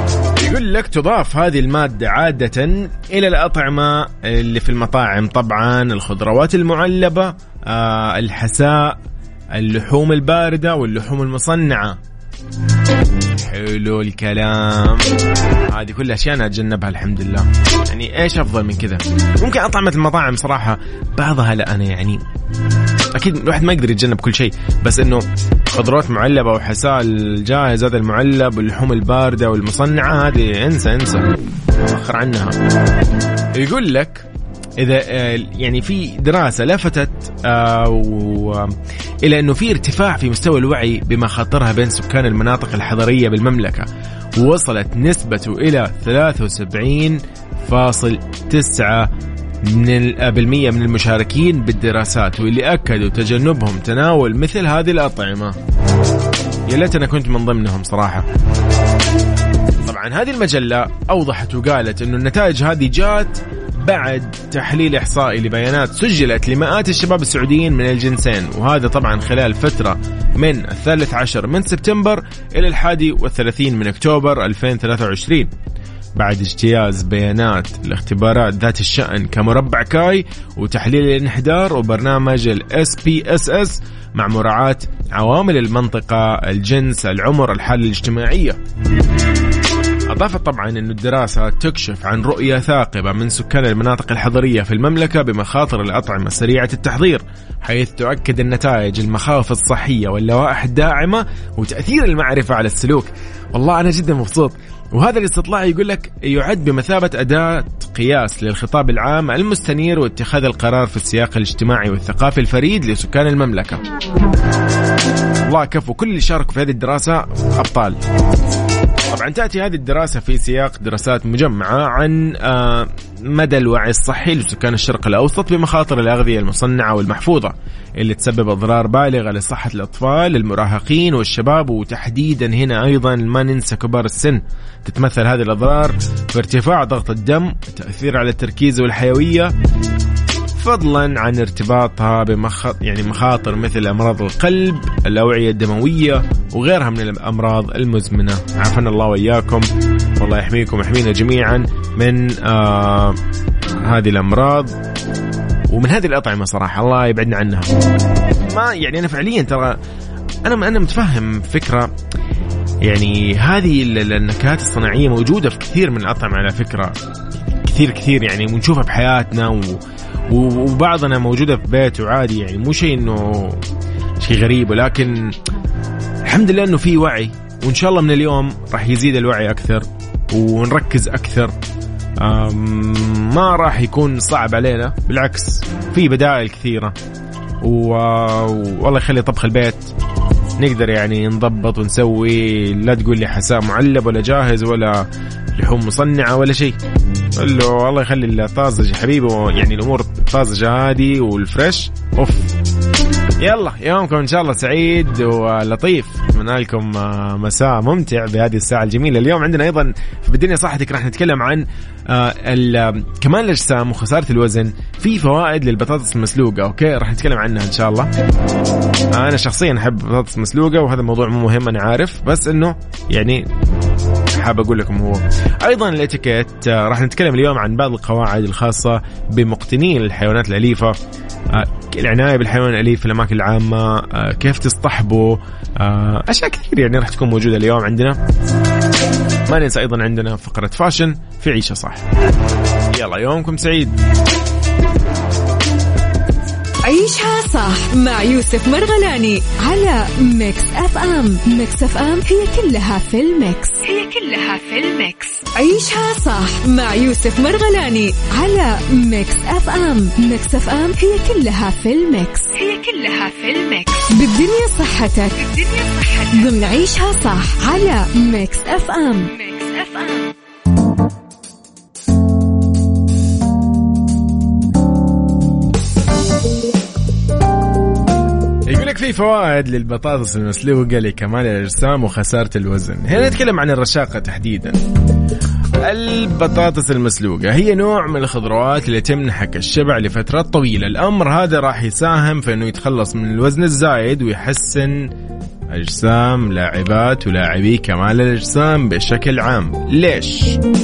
C: يقول لك تضاف هذه المادة عادة إلى الأطعمة اللي في المطاعم، طبعا الخضروات المعلبة، الحساء، اللحوم الباردة واللحوم المصنعة. حلو الكلام، هذه كل أشياء أنا أتجنبها الحمد لله. يعني إيش أفضل من كذا؟ ممكن أطعمة المطاعم صراحة بعضها لا، أنا يعني أكيد الواحد ما يقدر يتجنب كل شيء، بس إنه خضروات معلبة وحساء الجاهز هذا المعلب واللحوم الباردة والمصنعة هذه انسى أخر عنها. يقول لك إذا يعني في دراسة لفتت إلى أنه في ارتفاع في مستوى الوعي بمخاطرها بين سكان المناطق الحضرية بالمملكة، ووصلت نسبته إلى 73.9% من المشاركين بالدراسات، واللي أكدوا تجنبهم تناول مثل هذه الأطعمة. يا ليتنا كنت من ضمنهم صراحة. طبعا هذه المجلة أوضحت وقالت أنه النتائج هذه جات بعد تحليل إحصائي لبيانات سجلت لمئات الشباب السعوديين من الجنسين، وهذا طبعا خلال فترة من 13 من سبتمبر إلى 31 من أكتوبر 2023، بعد اجتياز بيانات الاختبارات ذات الشأن كمربع كاي وتحليل الانحدار وبرنامج SPSS مع مراعاة عوامل المنطقة، الجنس، العمر، الحالة الاجتماعية. أضافت طبعا أن الدراسة تكشف عن رؤية ثاقبة من سكان المناطق الحضرية في المملكة بمخاطر الأطعمة سريعة التحضير، حيث تؤكد النتائج المخاوف الصحية واللوائح الداعمة وتأثير المعرفة على السلوك. والله أنا جدا مبسوط. وهذا الاستطلاع يقول لك يعد بمثابة أداة قياس للخطاب العام المستنير واتخاذ القرار في السياق الاجتماعي والثقافي الفريد لسكان المملكة. الله كفو، كل اللي شاركوا في هذه الدراسة أبطال. طبعا تأتي هذه الدراسة في سياق دراسات مجمعة عن مدى الوعي الصحي لسكان الشرق الأوسط بمخاطر الأغذية المصنعة والمحفوظة اللي تسبب أضرار بالغة لصحة الأطفال، المراهقين والشباب، وتحديدا هنا أيضا ما ننسى كبار السن. تتمثل هذه الأضرار في ارتفاع ضغط الدم، تأثير على التركيز والحيوية، فضلا عن ارتباطها مخاطر مثل أمراض القلب، الأوعية الدموية وغيرها من الأمراض المزمنة. عافانا الله وإياكم، والله يحميكم ويحمينا جميعا من هذه الأمراض ومن هذه الأطعمة صراحة، الله يبعدنا عنها. ما يعني أنا فعليا ترى أنا متفهم فكرة، يعني هذه النكهات الصناعية موجودة في كثير من الأطعمة على فكرة، كثير يعني ونشوفها بحياتنا وبعضنا موجودة في بيته عادي، يعني مو شيء إنه شيء غريب، ولكن الحمد لله إنه في وعي، وإن شاء الله من اليوم راح يزيد الوعي أكثر ونركز أكثر. ما راح يكون صعب علينا، بالعكس في بدائل كثيرة، والله يخلي طبخ البيت نقدر يعني نضبط ونسوي. لا تقول لي حساء معلب ولا جاهز ولا لحوم مصنعة ولا شيء، قل له الله يخلي الطازج يا حبيبي، يعني الأمور الطازجة هذه والفريش أوف. يلا يومكم إن شاء الله سعيد ولطيف، أتمنى لكم مساء ممتع بهذه الساعة الجميلة. اليوم عندنا أيضا في بدنيا صحتك راح نتكلم عن كمال الأجسام وخسارة الوزن، في فوائد للبطاطس المسلوقة. أوكي راح نتكلم عنها إن شاء الله. أنا شخصيا أحب البطاطس المسلوقة، وهذا الموضوع مو مهم أنا عارف، بس إنه يعني حاب أقول لكم هو. أيضا الاتيكيت راح نتكلم اليوم عن بعض القواعد الخاصة بمقتنين الحيوانات الأليفة، العناية بالحيوان الأليف في الأماكن العامة، كيف تصطحبوا، أشياء كثير يعني راح تكون موجودة اليوم عندنا. ما ننسى أيضا عندنا فقرة فاشن في عيشة صح. يلا يومكم سعيد.
B: عيشها صح مع يوسف مرغلاني على ميكس اف ام. ميكس اف ام هي كلها في الميكس، عيشها صح مع يوسف مرغلاني على ميكس اف ام. ميكس اف ام هي كلها في الميكس، بالدنيا صحتك ضمن عيشها صح على ميكس اف ام.
C: يقولك في فوائد للبطاطس المسلوقة لكمال الأجسام وخسارة الوزن. هنا نتكلم عن الرشاقة تحديدا. البطاطس المسلوقة هي نوع من الخضروات اللي تمنحك الشبع لفترات طويلة. الأمر هذا راح يساهم في أنه يتخلص من الوزن الزايد ويحسن أجسام لاعبات ولاعبي كمال الأجسام بشكل عام. ليش؟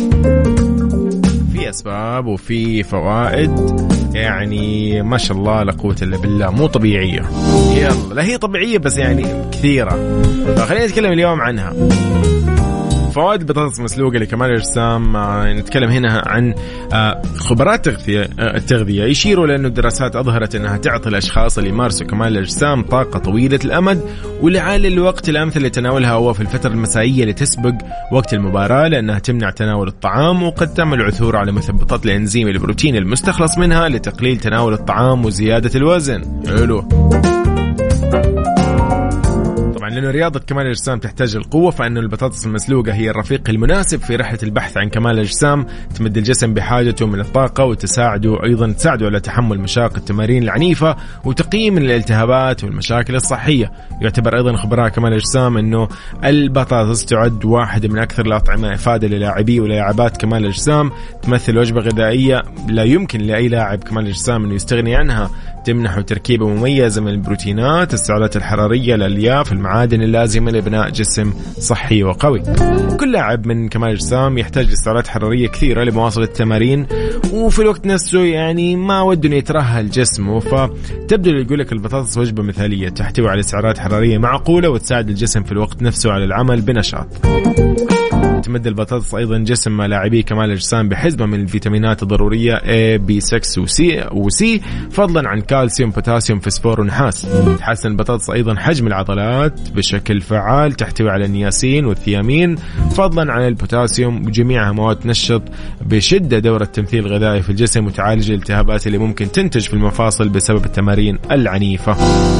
C: في أسباب وفي فوائد يعني ما شاء الله لا قوة إلا بالله، مو طبيعية. يلا لا هي طبيعية بس يعني كثيرة، فخلينا نتكلم اليوم عنها. فوائد البطاطس المسلوقة لكمال الأجسام. نتكلم هنا عن خبراء التغذية يشيروا لأنه الدراسات أظهرت أنها تعطي الأشخاص اللي يمارسوا كمال الأجسام طاقة طويلة الأمد، ولعل الوقت الأمثل لتناولها هو في الفترة المسائية لتسبق وقت المباراة، لأنها تمنع تناول الطعام وقد تم العثور على مثبطات الإنزيم البروتين المستخلص منها لتقليل تناول الطعام وزيادة الوزن. حلو. لأنه رياضة كمال الأجسام تحتاج القوة، فإنه البطاطس المسلوقة هي الرفيق المناسب في رحلة البحث عن كمال الأجسام، تمد الجسم بحاجته من الطاقة وتساعده على تحمل مشاق التمارين العنيفة وتقييم الالتهابات والمشاكل الصحية. يعتبر أيضا خبراء كمال الأجسام أنه البطاطس تعد واحدة من أكثر الأطعمة إفادة للاعبي ولاعبات كمال الأجسام، تمثل وجبة غذائية لا يمكن لأي لاعب كمال الأجسام أنه يستغني عنها، تمنح تركيبة مميزة من البروتينات، السعرات الحرارية، الألياف، المعادن اللازمة لبناء جسم صحي وقوي. كل لاعب من كمال الأجسام يحتاج لسعرات حرارية كثيرة لمواصلة التمارين، وفي الوقت نفسه يعني ما وده يترهل جسمه، فتبدو يقول لك البطاطس وجبة مثالية تحتوي على سعرات حرارية معقولة وتساعد الجسم في الوقت نفسه على العمل بنشاط. تمد البطاطس أيضا جسم لاعبي كمال الأجسام بحزمة من الفيتامينات الضرورية A, B6 وC، فضلا عن كالسيوم، بوتاسيوم، فسفور ونحاس. تحسن البطاطس أيضا حجم العضلات بشكل فعال، تحتوي على النياسين والثيامين فضلا عن البوتاسيوم، وجميعها مواد تنشط بشدة دورة التمثيل الغذائي في الجسم وتعالج الالتهابات اللي ممكن تنتج في المفاصل بسبب التمارين العنيفة.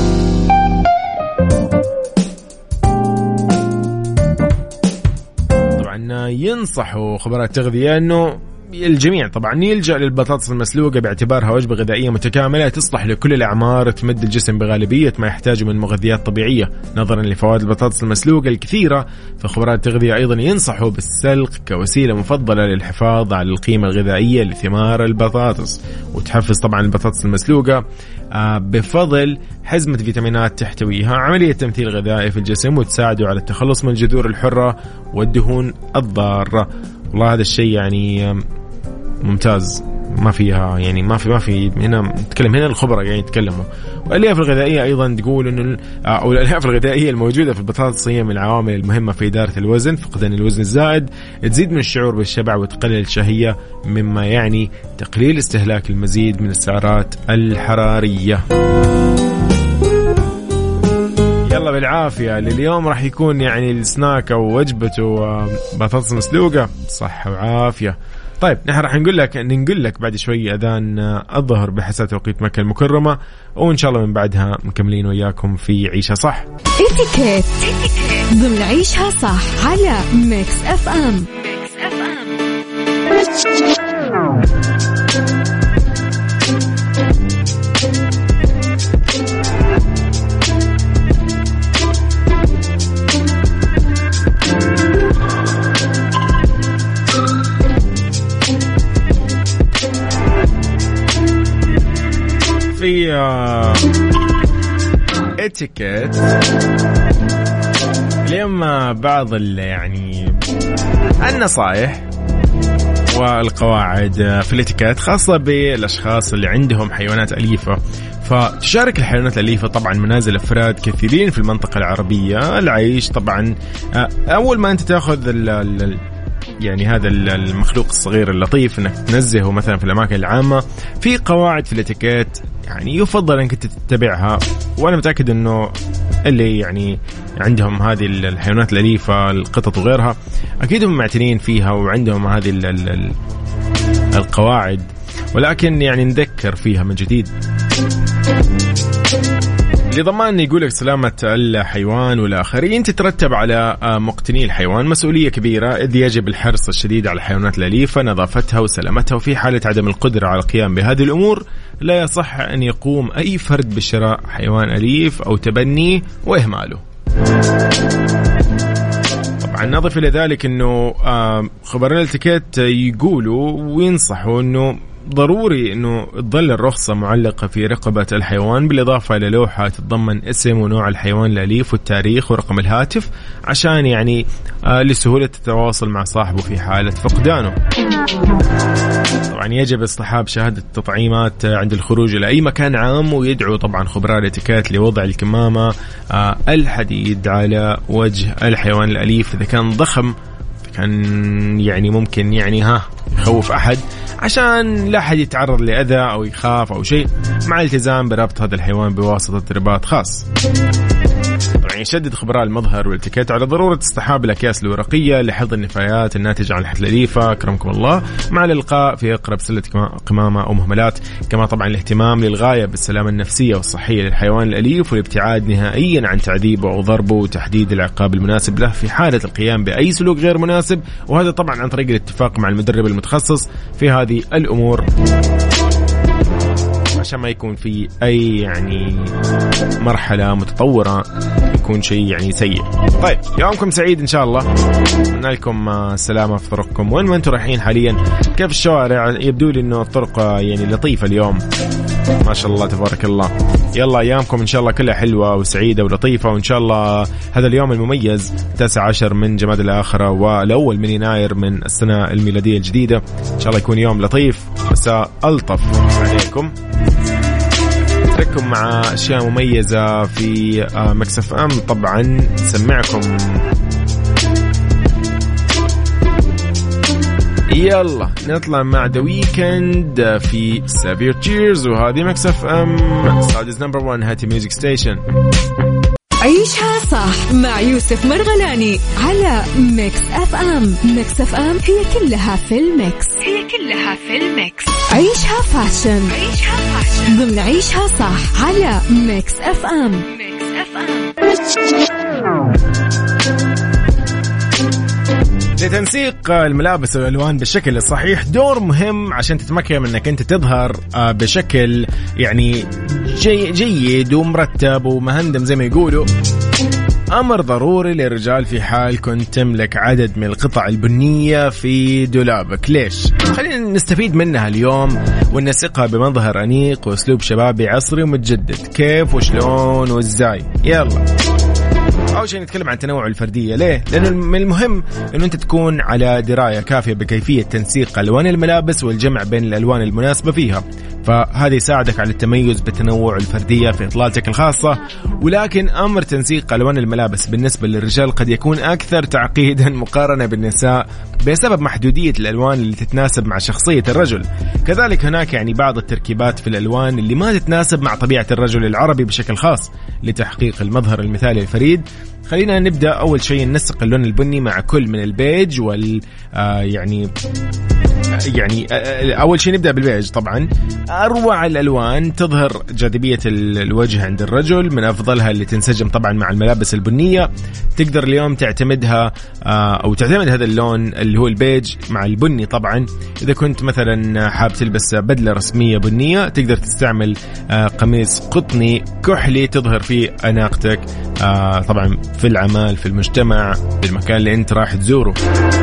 C: ينصحوا خبراء التغذية أنه الجميع طبعا يلجأ للبطاطس المسلوقة باعتبارها وجبة غذائية متكاملة تصلح لكل الأعمار، تمد الجسم بغالبية ما يحتاجه من مغذيات طبيعية. نظرا لفوائد البطاطس المسلوقة الكثيرة، فخبراء التغذية أيضا ينصحوا بالسلق كوسيلة مفضلة للحفاظ على القيمة الغذائية لثمار البطاطس، وتحفز طبعا البطاطس المسلوقة بفضل حزمة فيتامينات تحتويها عملية تمثيل غذائي في الجسم، وتساعده على التخلص من الجذور الحرة والدهون الضارة. والله هذا الشيء يعني ممتاز، ما فيها يعني ما في هنا نتكلم، هنا الخبراء يعني يتكلموا. والألياف الغذائية أيضا تقول إنه أو الألياف الغذائية الموجودة في البطاطس هي من العوامل المهمة في إدارة الوزن، فقدان الوزن الزائد، تزيد من الشعور بالشبع وتقلل الشهية، مما يعني تقليل استهلاك المزيد من السعرات الحرارية. يلا بالعافية لليوم راح يكون يعني السناك أو وجبته بطاطس مسلوقة صحة وعافية. طيب نحن راح نقول لك بعد شوي أذان الظهر بحسب توقيت مكة المكرمة، وإن شاء الله من بعدها مكملين وياكم في عيشها صح.
B: اتيكيت ضمن عيشها صح على ميكس اف ام.
C: في اتيكيت اليوم بعض يعني النصائح والقواعد في الاتيكيت خاصة بالأشخاص اللي عندهم حيوانات أليفة. فتشارك الحيوانات الأليفة طبعا منازل أفراد كثيرين في المنطقة العربية العيش. طبعا أول ما أنت تأخذ يعني هذا المخلوق الصغير اللطيف انك تنزهه مثلا في الاماكن العامه، في قواعد في الاتيكيت يعني يفضل انك تتبعها، وانا متاكد انه اللي يعني عندهم هذه الحيوانات الاليفه القطط وغيرها اكيد هم معتنين فيها وعندهم هذه القواعد، ولكن يعني نذكر فيها من جديد لضمان يقولك سلامة الحيوان والآخرين. تترتب على مقتني الحيوان مسؤولية كبيرة، إذ يجب الحرص الشديد على الحيوانات الأليفة، نظافتها وسلامتها، وفي حالة عدم القدرة على القيام بهذه الأمور لا يصح أن يقوم أي فرد بشراء حيوان أليف أو تبنيه وإهماله. طبعا نضيف إلى ذلك أنه خبراء الاتيكيت يقولوا وينصحوا أنه ضروري أنه تظل الرخصة معلقة في رقبة الحيوان، بالإضافة إلى لوحة تتضمن اسم ونوع الحيوان الأليف والتاريخ ورقم الهاتف، عشان يعني لسهولة التواصل مع صاحبه في حالة فقدانه. طبعا يجب اصطحاب شهادة التطعيمات عند الخروج إلى أي مكان عام، ويدعو طبعا خبراء الاتيكيت لوضع الكمامة الحديد على وجه الحيوان الأليف إذا كان ضخم، كان يعني ممكن يعني يخوف أحد، عشان لا أحد يتعرض لأذى أو يخاف أو شيء، مع التزام بربط هذا الحيوان بواسطة رباط خاص. طبعا يشدد خبراء المظهر والاتيكيت على ضرورة اصطحاب الأكياس الورقية لحفظ النفايات الناتجة عن الحيوانات الأليفة أكرمكم الله، مع الإلقاء في أقرب سلة قمامة أو مهملات. كما طبعا الاهتمام للغاية بالسلامة النفسية والصحية للحيوان الأليف، والابتعاد نهائيا عن تعذيبه أو ضربه، وتحديد العقاب المناسب له في حالة القيام بأي سلوك غير مناسب، وهذا طبعا عن طريق الاتفاق مع المدرب المتخصص في هذه الأمور، عشان ما يكون في أي يعني مرحلة متطورة يكون شيء يعني سيء. طيب يومكم سعيد إن شاء الله، أتمنى لكم السلامة في طرقكم وين ما أنتم رايحين حاليا. كيف الشوارع؟ يبدو لي إنه الطرق يعني لطيفة اليوم ما شاء الله تبارك الله. يلا أيامكم إن شاء الله كلها حلوة وسعيدة ولطيفة، وإن شاء الله هذا اليوم المميز 19 من جماد الآخرة والأول من يناير من السنة الميلادية الجديدة إن شاء الله يكون يوم لطيف مساء ألطف عليكم. أترككم مع أشياء مميزة في ميكس اف ام. طبعا سمعكم يلا نطلع مع ذا ويكند في سافير تشيرز، وهذه ميكس اف ام سادس نمبر 1 هاتي ميوزك ستيشن.
B: عيشها صح مع يوسف مرغلاني على ميكس اف ام. ميكس اف ام هي كلها في الميكس، عيشها فاشن ضمن عيشها صح على ميكس اف ام.
C: لتنسيق الملابس والألوان بالشكل الصحيح دور مهم عشان تتمكن من أنك أنت تظهر بشكل يعني جيد ومرتب ومهندم زي ما يقولوا. أمر ضروري للرجال في حال كنت تملك عدد من القطع البنية في دولابك. ليش؟ خلينا نستفيد منها اليوم وننسقها بمظهر أنيق وأسلوب شبابي عصري ومتجدد. كيف وشلون وإزاي؟ يلا أول شيء نتكلم عن تنوع الفردية. ليه؟ لأنه من المهم أنه أنت تكون على دراية كافية بكيفية تنسيق ألوان الملابس والجمع بين الألوان المناسبة فيها، فهذا يساعدك على التميز بالتنوع الفردية في إطلالتك الخاصة. ولكن أمر تنسيق ألوان الملابس بالنسبة للرجال قد يكون أكثر تعقيدا مقارنة بالنساء بسبب محدودية الألوان اللي تتناسب مع شخصية الرجل. كذلك هناك يعني بعض التركيبات في الألوان اللي ما تتناسب مع طبيعة الرجل العربي بشكل خاص لتحقيق المظهر المثالي الفريد. خلينا نبدأ أول شيء ننسق اللون البني مع كل من البيج يعني أول شيء نبدأ بالبيج. طبعا أروع الألوان تظهر جاذبية الوجه عند الرجل، من أفضلها اللي تنسجم طبعا مع الملابس البنية. تقدر اليوم تعتمدها أو تعتمد هذا اللون اللي هو البيج مع البني. طبعا إذا كنت مثلا حاب تلبس بدلة رسمية بنية تقدر تستعمل قميص قطني كحلي تظهر فيه أناقتك طبعا في العمل، في المجتمع، في المكان اللي أنت راح تزوره.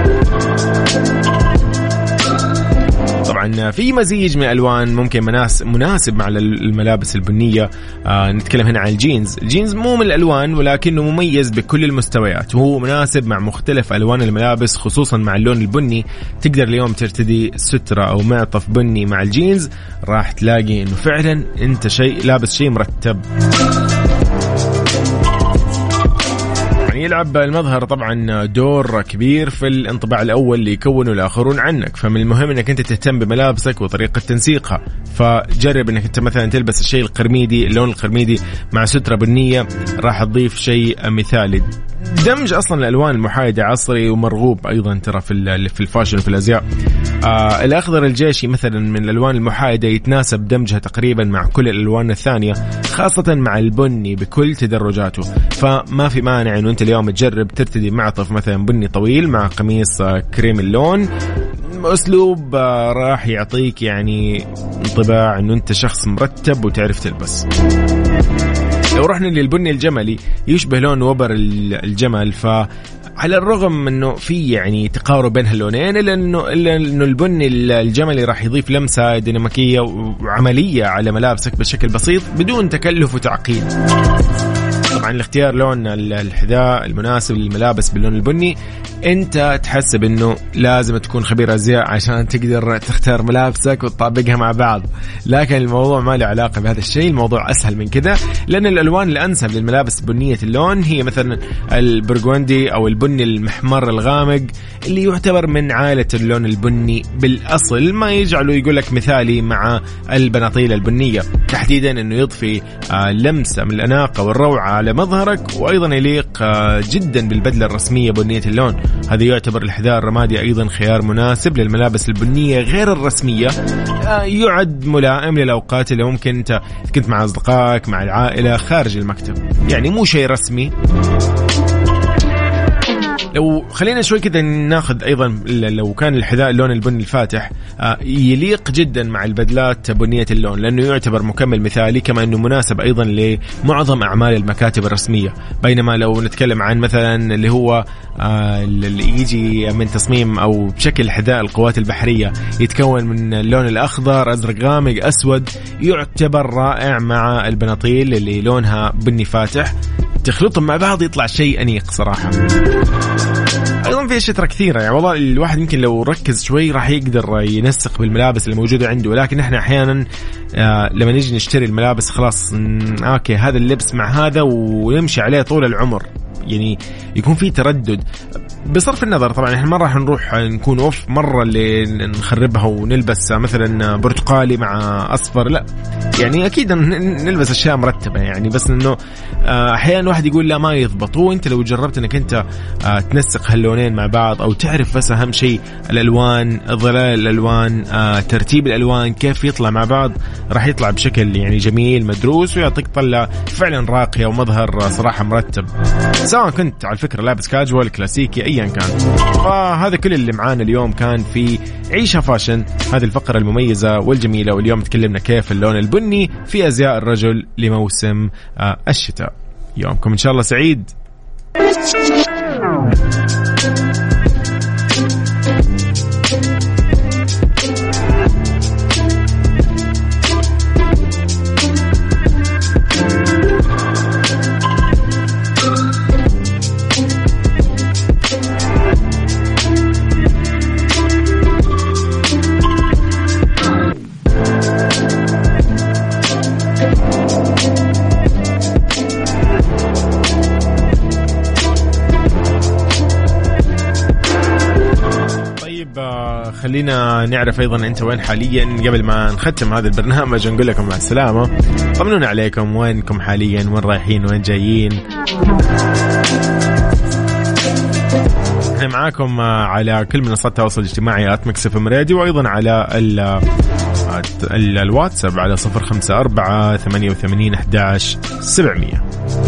C: طبعا في مزيج من الألوان ممكن مناسب مع الملابس البنية. نتكلم هنا عن الجينز مو من الألوان ولكنه مميز بكل المستويات، وهو مناسب مع مختلف ألوان الملابس خصوصا مع اللون البني. تقدر اليوم ترتدي سترة أو معطف بني مع الجينز، راح تلاقي إنه فعلا أنت لابس شيء مرتب. يلعب المظهر طبعا دور كبير في الانطباع الأول اللي يكونه الآخرون عنك، فمن المهم أنك أنت تهتم بملابسك وطريقة تنسيقها. فجرب أنك أنت مثلا تلبس الشيء القرميدي، اللون القرميدي مع سترة بنية، راح تضيف شيء مثالي. دمج أصلا الألوان المحايدة عصري ومرغوب أيضا ترى في الفاشن وفي الأزياء. الأخضر الجيشي مثلا من الألوان المحايدة يتناسب دمجها تقريبا مع كل الألوان الثانية، خاصة مع البني بكل تدرجاته. فما في مانع أنه أنت اليوم تجرب ترتدي معطف مثلا بني طويل مع قميص كريم اللون. أسلوب راح يعطيك يعني انطباع أنه أنت شخص مرتب وتعرف تلبس. لو رحنا للبني الجملي يشبه لون وبر الجمل، فعلى الرغم انه في يعني تقارب بين هاللونين الا انه البني الجملي راح يضيف لمسة ديناميكية وعملية على ملابسك بشكل بسيط بدون تكلف وتعقيد. طبعا الاختيار لون الحذاء المناسب للملابس باللون البني انت تحسب انه لازم تكون خبير ازياء عشان تقدر تختار ملابسك وتطابقها مع بعض، لكن الموضوع ما له علاقة بهذا الشيء، الموضوع اسهل من كذا، لان الالوان الانسب للملابس بنية اللون هي مثلا البرغوندي او البني المحمر الغامق اللي يعتبر من عائلة اللون البني بالاصل، ما يجعله يقول لك مثالي مع البناطيل البنية، تحديدا انه يضفي لمسة من الاناقة والروعة على مظهرك، وايضا يليق جدا بالبدلة الرسمية بنية اللون. هذا يعتبر الحذاء الرمادي ايضا خيار مناسب للملابس البنية غير الرسمية، يعد ملائم للاوقات اللي ممكن انت كنت مع اصدقائك مع العائلة خارج المكتب، يعني مو شيء رسمي. لو خلينا شوي كذا ناخذ أيضا لو كان الحذاء اللون البني الفاتح يليق جدا مع البدلات بنية اللون، لأنه يعتبر مكمل مثالي، كما أنه مناسب أيضا لمعظم أعمال المكاتب الرسمية. بينما لو نتكلم عن مثلا اللي هو اللي يجي من تصميم أو بشكل حذاء القوات البحرية يتكون من اللون الأخضر أزرق غامق أسود، يعتبر رائع مع البناطيل اللي لونها بني فاتح، تخلطهم مع بعض يطلع شيء أنيق صراحة. أيضا في أشياء كثيرة، يعني والله الواحد يمكن لو ركز شوي راح يقدر ينسق بالملابس اللي موجودة عنده، لكن إحنا أحيانا لما نيجي نشتري الملابس خلاص أوكي هذا اللبس مع هذا ونمشي عليه طول العمر، يعني يكون في تردد بصرف النظر. طبعا احنا مرة حنروح نكون اوف مرة اللي نخربها ونلبس مثلا برتقالي مع اصفر، لا يعني اكيد نلبس اشياء مرتبة يعني، بس انه احيانا واحد يقول لا ما يضبط. وانت لو جربت انك انت تنسق هاللونين مع بعض او تعرف بس اهم شيء الالوان، ظلال الالوان، ترتيب الالوان كيف يطلع مع بعض، راح يطلع بشكل يعني جميل مدروس ويعطيك طلة فعلا راقية ومظهر صراحة مرتب، سواء كنت على فكرة لابس كاجوال كلاسيكي ايا كان. فهذا كل اللي معانا اليوم كان في عيشها فاشن، هذه الفقرة المميزة والجميلة، واليوم تكلمنا كيف اللون البني في ازياء الرجل لموسم الشتاء. يومكم ان شاء الله سعيد. خلينا نعرف أيضا أنت وين حاليا قبل ما نختم هذا البرنامج ونقول لكم مع السلامة. طمنونا عليكم، وينكم حاليا، وين رايحين، وين جايين. احنا معاكم على كل منصات التواصل الاجتماعي @مكسفم راديو، وأيضا على الواتساب على 0548811700.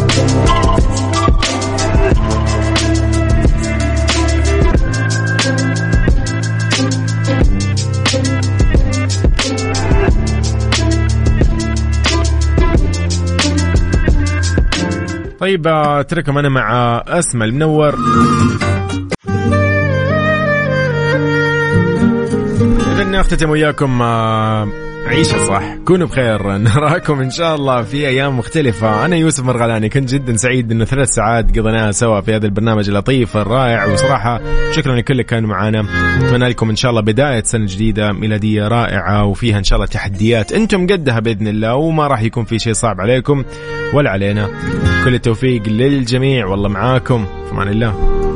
C: طيب أترككم أنا مع أسمى المنور. إذن نختتم وياكم عيشها صح، كونوا بخير، نراكم إن شاء الله في أيام مختلفة. أنا يوسف مرغلاني، كنت جدا سعيد إنه 3 ساعات قضيناها سوا في هذا البرنامج اللطيف الرائع، وصراحة شكرا لكل اللي كانوا معنا. أتمنى لكم إن شاء الله بداية سنة جديدة ميلادية رائعة وفيها إن شاء الله تحديات أنتم قدها بإذن الله، وما راح يكون في شيء صعب عليكم ولا علينا. كل التوفيق للجميع، والله معاكم، في أمان الله.